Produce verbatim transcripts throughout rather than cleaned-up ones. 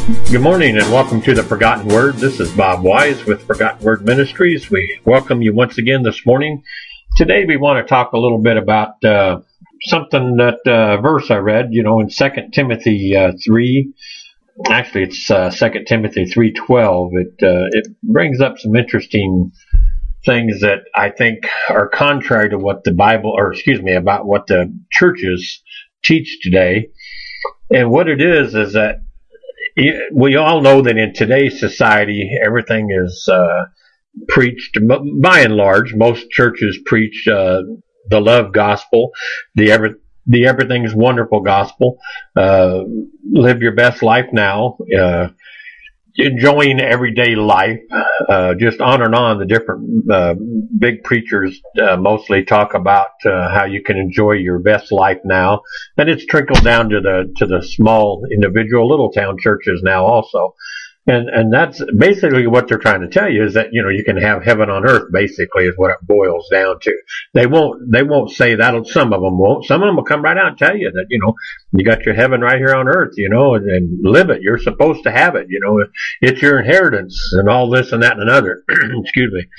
Good morning and welcome to the Forgotten Word. This is Bob Wise with Forgotten Word Ministries. We welcome you once again this morning. Today we want to talk a little bit about uh, something that uh, verse I read, you know, in Second Timothy uh, three. Actually, it's uh, Second Timothy three twelve. It uh, it brings up some interesting things that I think are contrary to what the Bible, or excuse me, about what the churches teach today. And what it is is that we all know that in today's society, everything is uh, preached, by and large. Most churches preach uh, the love gospel, the every, the everything's wonderful gospel. Uh, live your best life now. Uh, enjoying everyday life, uh, just on and on. The different uh, big preachers uh, mostly talk about uh, how you can enjoy your best life now, and it's trickled down to the to the small individual little town churches now also. And and that's basically what they're trying to tell you, is that, you know, you can have heaven on earth, basically, is what it boils down to. They won't they won't say that. Some of them won't. Some of them will come right out and tell you that, you know, you got your heaven right here on earth, you know, and, and live it. You're supposed to have it, you know. It's your inheritance and all this and that and another. Excuse me.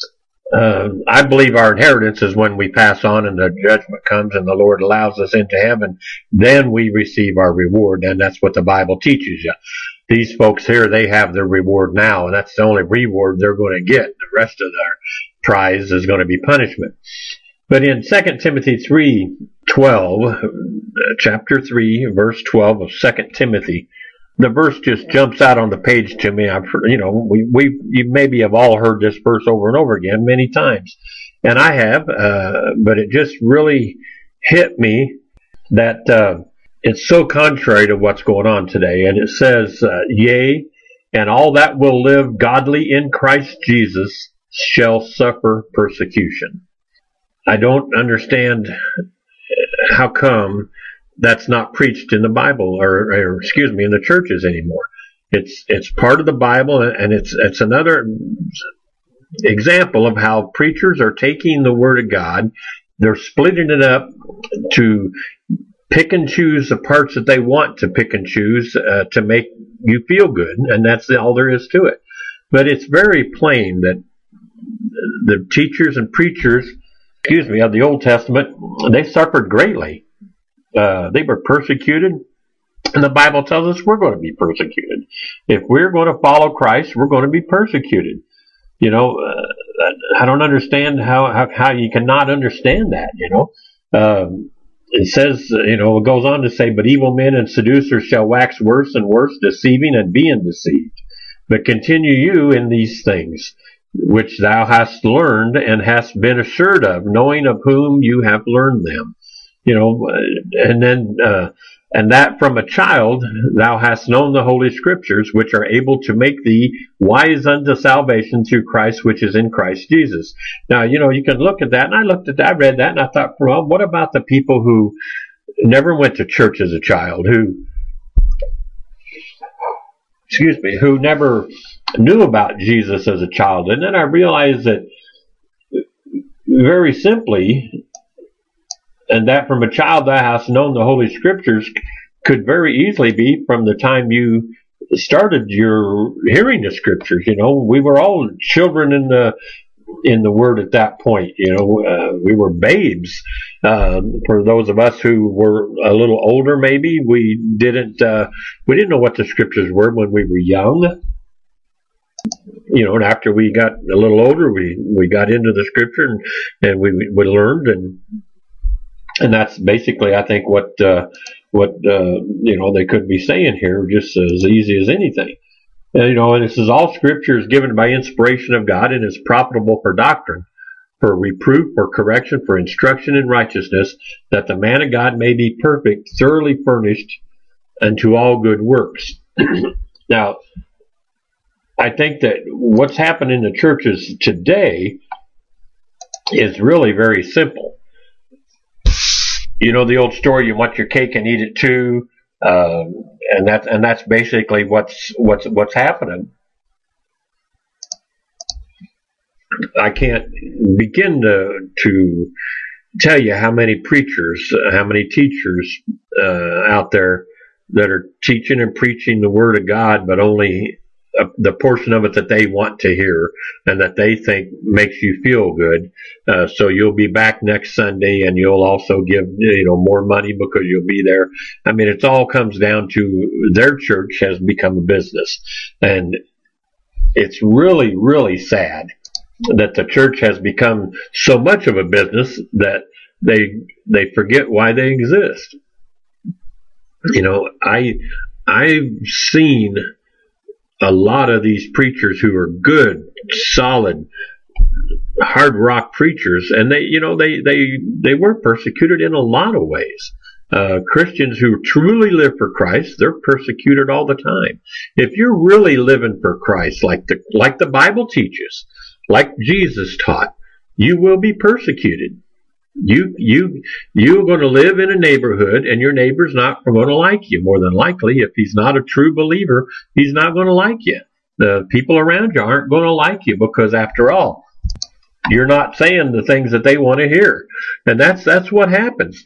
Uh, I believe our inheritance is when we pass on and the judgment comes and the Lord allows us into heaven. Then we receive our reward, and that's what the Bible teaches you. These folks here, they have their reward now, and that's the only reward they're going to get. The rest of their prize is going to be punishment. But in Second Timothy three twelve, chapter three, verse twelve of Second Timothy, the verse just jumps out on the page to me. I've, you know, we, we, you maybe have all heard this verse over and over again many times, and I have, uh, but it just really hit me that uh, it's so contrary to what's going on today. And it says, uh, "Yea, and all that will live godly in Christ Jesus shall suffer persecution." I don't understand how come that's not preached in the Bible, or, or excuse me, in the churches anymore. It's it's part of the Bible, and it's it's another example of how preachers are taking the Word of God, they're splitting it up to pick and choose the parts that they want to pick and choose uh, to make you feel good, and that's all there is to it. But it's very plain that the teachers and preachers, excuse me, of the Old Testament, they suffered greatly. Uh, they were persecuted, and the Bible tells us we're going to be persecuted. If we're going to follow Christ, we're going to be persecuted. You know, uh, I don't understand how, how, how you cannot understand that, you know. Um, it says, you know, it goes on to say, "But evil men and seducers shall wax worse and worse, deceiving and being deceived. But continue you in these things, which thou hast learned and hast been assured of, knowing of whom you have learned them." You know, and then, uh, and that from a child thou hast known the Holy Scriptures, which are able to make thee wise unto salvation through Christ, which is in Christ Jesus. Now, you know, you can look at that, and I looked at that, I read that, and I thought, well, what about the people who never went to church as a child, who, excuse me, who never knew about Jesus as a child? And then I realized that, very simply, and that from a child thou hast known the Holy Scriptures could very easily be from the time you started your hearing the Scriptures. You know, we were all children in the in the Word at that point. You know, uh, we were babes. Uh, for those of us who were a little older, maybe we didn't uh, we didn't know what the Scriptures were when we were young. You know, and after we got a little older, we we got into the Scripture, and, and we we learned and. And that's basically, I think, what uh, what uh, you know they could be saying here, just as easy as anything. And, you know, and this is all Scripture is given by inspiration of God and is profitable for doctrine, for reproof, for correction, for instruction in righteousness, that the man of God may be perfect, thoroughly furnished unto all good works. Now, I think that what's happened in the churches today is really very simple. You know the old story, you want your cake and eat it too, uh, and that's and that's basically what's what's what's happening. I can't begin to to tell you how many preachers, how many teachers uh, out there that are teaching and preaching the Word of God, but only uh, the portion of it that they want to hear and that they think makes you feel good. Uh, so you'll be back next Sunday, and you'll also give, you know, more money because you'll be there. I mean, it all comes down to their church has become a business, and it's really, really sad that the church has become so much of a business that they they forget why they exist. You know, I I've seen a lot of these preachers who are good, solid, hard rock preachers, and they, you know, they they they were persecuted in a lot of ways. Uh, Christians who truly live for Christ, they're persecuted all the time. If you're really living for Christ, like the like the Bible teaches, like Jesus taught, you will be persecuted. You you you're going to live in a neighborhood, and your neighbor's not going to like you. More than likely, if he's not a true believer, he's not going to like you. The people around you aren't going to like you because, after all, you're not saying the things that they want to hear, and that's that's what happens.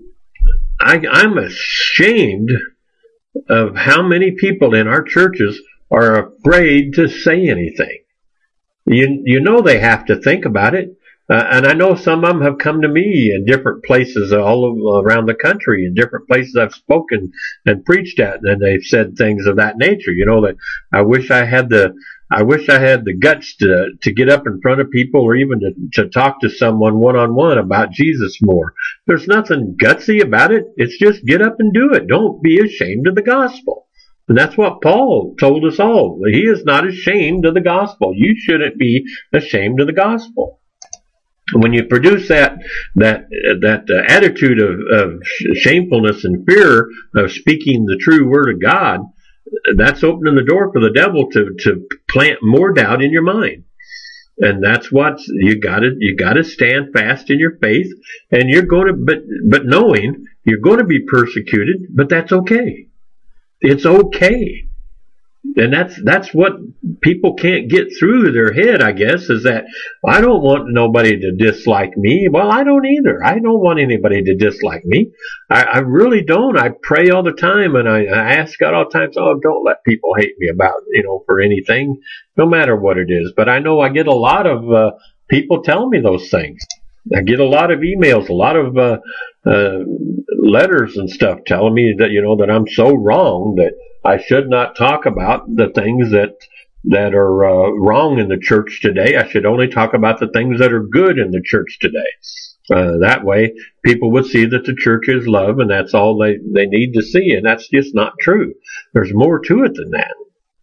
I, I'm ashamed of how many people in our churches are afraid to say anything. You you know they have to think about it. Uh, and I know some of them have come to me in different places all over, around the country, in different places I've spoken and preached at, and they've said things of that nature. You know, that I wish I had the, I wish I had the guts to to get up in front of people, or even to, to talk to someone one on one about Jesus more. There's nothing gutsy about it. It's just get up and do it. Don't be ashamed of the gospel. And that's what Paul told us all. He is not ashamed of the gospel. You shouldn't be ashamed of the gospel. When you produce that that that uh, attitude of, of shamefulness and fear of speaking the true word of God, that's opening the door for the devil to to plant more doubt in your mind. And that's what you got to you got to stand fast in your faith, and you're going to but but knowing you're going to be persecuted, but that's okay. It's okay. And that's that's what people can't get through their head, I guess, is that I don't want nobody to dislike me. Well, I don't either. I don't want anybody to dislike me. I, I really don't. I pray all the time, and I, I ask God all the time, oh, don't let people hate me about, you know, for anything, no matter what it is. But I know I get a lot of uh, people telling me those things. I get a lot of emails, a lot of uh, uh, letters and stuff telling me that, you know, that I'm so wrong that I should not talk about the things that that are uh, wrong in the church today. I should only talk about the things that are good in the church today. Uh, that way, people would see that the church is love, and that's all they, they need to see. And that's just not true. There's more to it than that.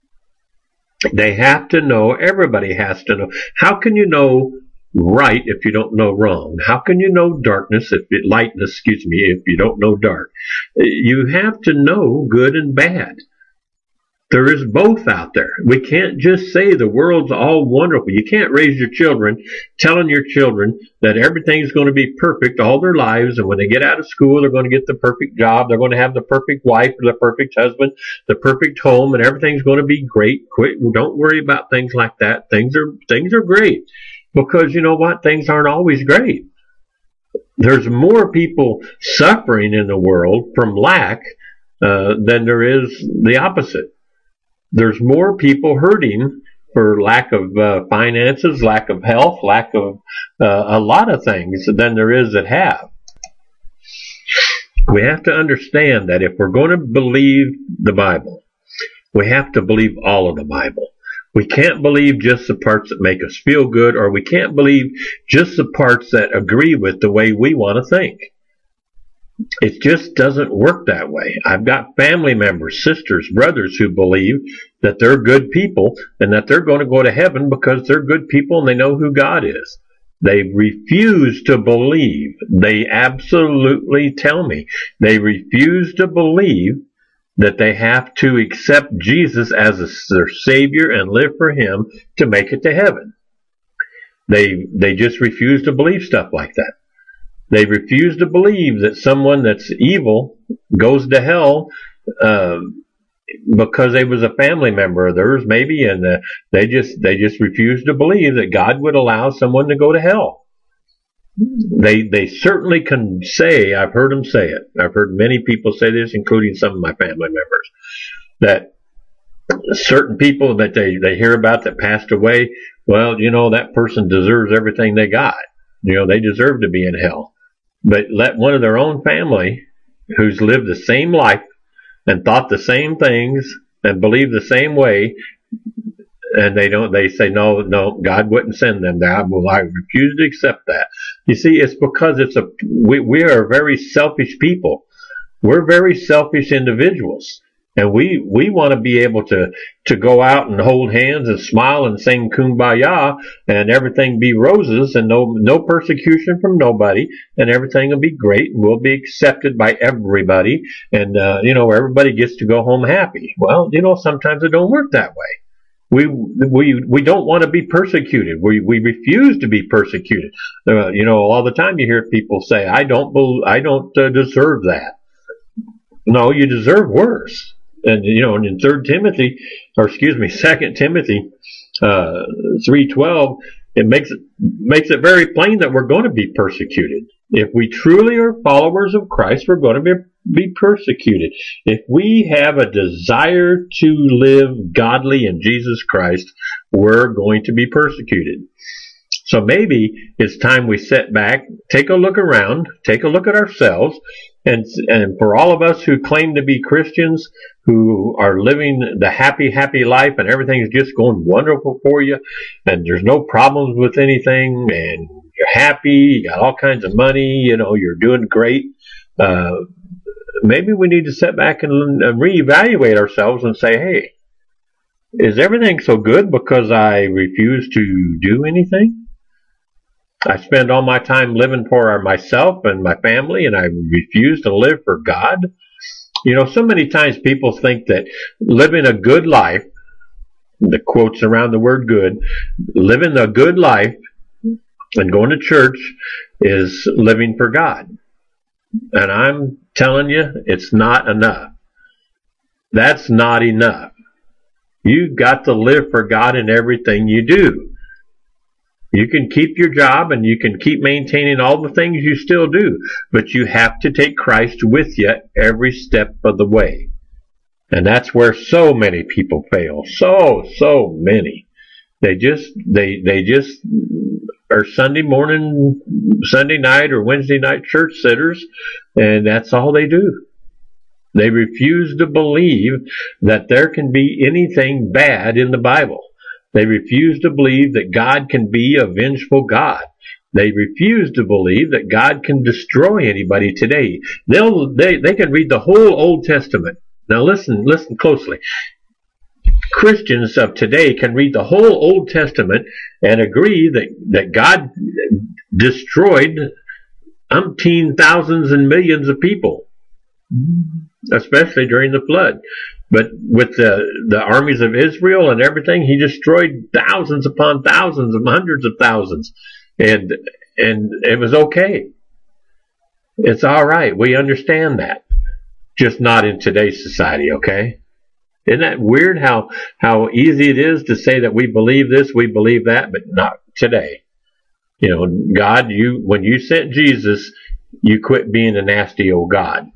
They have to know, everybody has to know. How can you know right if you don't know wrong? How can you know darkness if it, lightness, excuse me, if you don't know dark? You have to know good and bad. There is both out there. We can't just say the world's all wonderful. You can't raise your children telling your children that everything's going to be perfect all their lives, and when they get out of school, they're going to get the perfect job, they're going to have the perfect wife or the perfect husband, the perfect home, and everything's going to be great. Quit, don't worry about things like that. Things are things are great. Because you know what? Things aren't always great. There's more people suffering in the world from lack uh, than there is the opposite. There's more people hurting for lack of uh, finances, lack of health, lack of uh, a lot of things than there is that have. We have to understand that if we're going to believe the Bible, we have to believe all of the Bible. We can't believe just the parts that make us feel good, or we can't believe just the parts that agree with the way we want to think. It just doesn't work that way. I've got family members, sisters, brothers who believe that they're good people and that they're going to go to heaven because they're good people and they know who God is. They refuse to believe. They absolutely tell me they refuse to believe that they have to accept Jesus as a, their Savior and live for Him to make it to heaven. They they just refuse to believe stuff like that. They refuse to believe that someone that's evil goes to hell uh, because they was a family member of theirs, maybe, and uh, they just they just refuse to believe that God would allow someone to go to hell. They they certainly can say, I've heard them say it. I've heard many people say this, including some of my family members, that certain people that they, they hear about that passed away, well, you know, that person deserves everything they got. You know, they deserve to be in hell. But let one of their own family who's lived the same life and thought the same things and believed the same way, and they don't, they say, no, no, God wouldn't send them there. Well, I refuse to accept that. You see, it's because it's a, we, we are very selfish people. We're very selfish individuals. And we, we want to be able to, to go out and hold hands and smile and sing Kumbaya and everything be roses and no, no persecution from nobody and everything will be great and we'll be accepted by everybody and, uh, you know, everybody gets to go home happy. Well, you know, sometimes it don't work that way. We, we, we don't want to be persecuted. We, we refuse to be persecuted. Uh, you know, all the time you hear people say, I don't, I don't uh, deserve that. No, you deserve worse. And, you know, in Third Timothy, or excuse me, Second Timothy, uh, three twelve, it makes it, makes it very plain that we're going to be persecuted. If we truly are followers of Christ, we're going to be, be persecuted. If we have a desire to live godly in Jesus Christ, we're going to be persecuted. So maybe it's time we sit back, take a look around, take a look at ourselves, and, and for all of us who claim to be Christians, who are living the happy, happy life and everything's just going wonderful for you, and there's no problems with anything, and you're happy, you got all kinds of money, you know, you're doing great, uh, maybe we need to sit back and, and reevaluate ourselves and say, hey, is everything so good because I refuse to do anything? I spend all my time living for myself and my family, and I refuse to live for God. You know, so many times people think that living a good life, the quotes around the word good, living a good life and going to church is living for God. And I'm telling you, it's not enough. That's not enough. You've got to live for God in everything you do. You can keep your job and you can keep maintaining all the things you still do, but you have to take Christ with you every step of the way. And that's where so many people fail. So, so many. They just, they, they just are Sunday morning, Sunday night or Wednesday night church sitters, and that's all they do. They refuse to believe that there can be anything bad in the Bible. They refuse to believe that God can be a vengeful God. They refuse to believe that God can destroy anybody today. They'll, they, they can read the whole Old Testament. Now listen, listen closely. Christians of today can read the whole Old Testament and agree that, that God destroyed umpteen thousands and millions of people, especially during the flood. But with the, the armies of Israel and everything, he destroyed thousands upon thousands and hundreds of thousands. And, and it was okay. It's all right. We understand that. Just not in today's society, okay? Isn't that weird how, how easy it is to say that we believe this, we believe that, but not today. You know, God, you, when you sent Jesus, you quit being a nasty old God.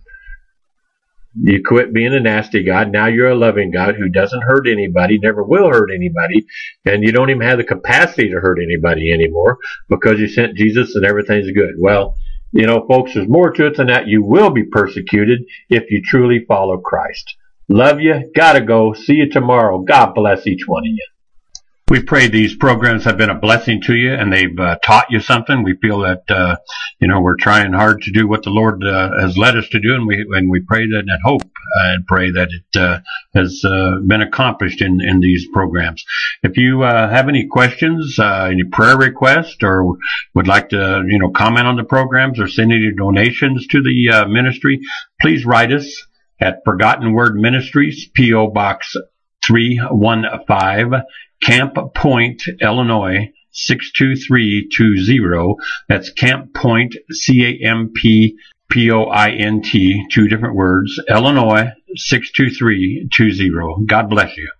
You quit being a nasty God. Now you're a loving God who doesn't hurt anybody, never will hurt anybody, and you don't even have the capacity to hurt anybody anymore because you sent Jesus and everything's good. Well, you know, folks, there's more to it than that. You will be persecuted if you truly follow Christ. Love you. Gotta go. See you tomorrow. God bless each one of you. We pray these programs have been a blessing to you and they've uh, taught you something. We feel that, uh, you know, we're trying hard to do what the Lord uh, has led us to do, and we and we pray that and hope uh, and pray that it uh, has uh, been accomplished in, in these programs. If you uh, have any questions, uh, any prayer requests, or would like to, you know, comment on the programs or send any donations to the uh, ministry, please write us at Forgotten Word Ministries, P O Box three one five, Camp Point, Illinois, six two three two zero. That's Camp Point, C A M P P O I N T, two different words, Illinois, six two three two zero. God bless you.